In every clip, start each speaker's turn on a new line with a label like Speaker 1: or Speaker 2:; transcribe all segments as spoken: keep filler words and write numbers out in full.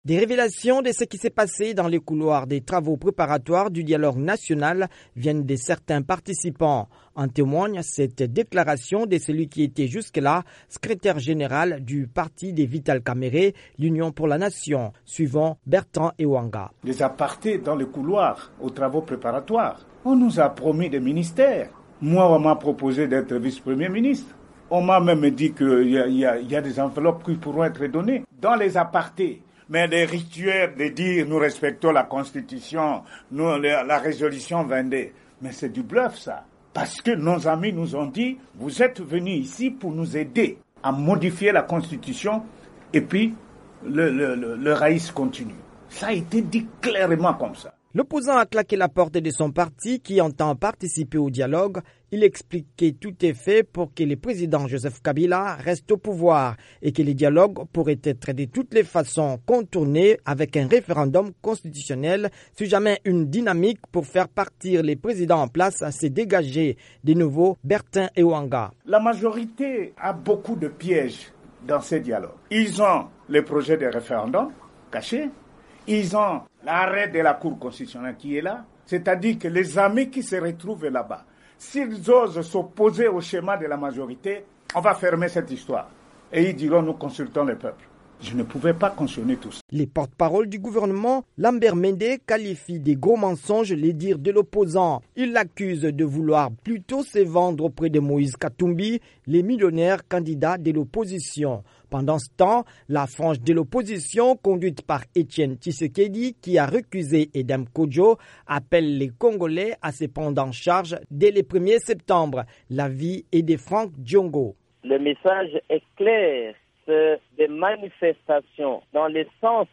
Speaker 1: Des révélations de ce qui s'est passé dans les couloirs des travaux préparatoires du dialogue national viennent de certains participants. En témoigne cette déclaration de celui qui était jusque-là secrétaire général du parti des Vital Kamerhe, l'Union pour la Nation, suivant Bertrand Ewanga.
Speaker 2: Des apartés dans les couloirs aux travaux préparatoires. On nous a promis des ministères. Moi, on m'a proposé d'être vice-premier ministre. On m'a même dit qu'il y, y, y a des enveloppes qui pourront être données dans les apartés. Mais les rituels de dire nous respectons la Constitution, nous, la résolution vingt-deux, mais c'est du bluff ça. Parce que nos amis nous ont dit, vous êtes venus ici pour nous aider à modifier la Constitution et puis le, le, le, le raïs continue. Ça a été dit clairement comme ça.
Speaker 1: L'opposant a claqué la porte de son parti qui entend participer au dialogue. Il explique que tout est fait pour que le président Joseph Kabila reste au pouvoir et que le dialogue pourrait être de toutes les façons contourné avec un référendum constitutionnel si jamais une dynamique pour faire partir les présidents en place s'est dégagée. De nouveau, Bertrand Ewanga.
Speaker 2: La majorité a beaucoup de pièges dans ces dialogues. Ils ont les projets de référendum cachés. Ils ont l'arrêt de la Cour constitutionnelle qui est là, c'est-à-dire que les amis qui se retrouvent là-bas, s'ils osent s'opposer au schéma de la majorité, on va fermer cette histoire. Et ils diront, nous consultons le peuple. Je ne pouvais pas cautionner tout ça.
Speaker 1: Les porte-paroles du gouvernement, Lambert Mende, qualifient des gros mensonges les dires de l'opposant. Il l'accuse de vouloir plutôt se vendre auprès de Moïse Katumbi, les millionnaires candidats de l'opposition. Pendant ce temps, la frange de l'opposition, conduite par Etienne Tshisekedi, qui a recusé Edem Kodjo, appelle les Congolais à se prendre en charge dès le premier septembre. L'avis est de Franck Diongo.
Speaker 3: Le message est clair. Des manifestations dans le sens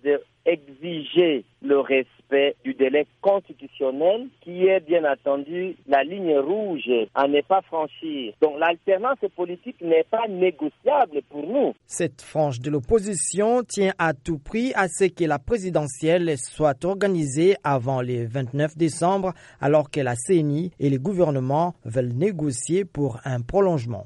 Speaker 3: d'exiger le respect du délai constitutionnel qui est bien entendu la ligne rouge à ne pas franchir. Donc l'alternance politique n'est pas négociable pour nous.
Speaker 1: Cette frange de l'opposition tient à tout prix à ce que la présidentielle soit organisée avant le vingt-neuf décembre alors que la C E N I et le gouvernement veulent négocier pour un prolongement.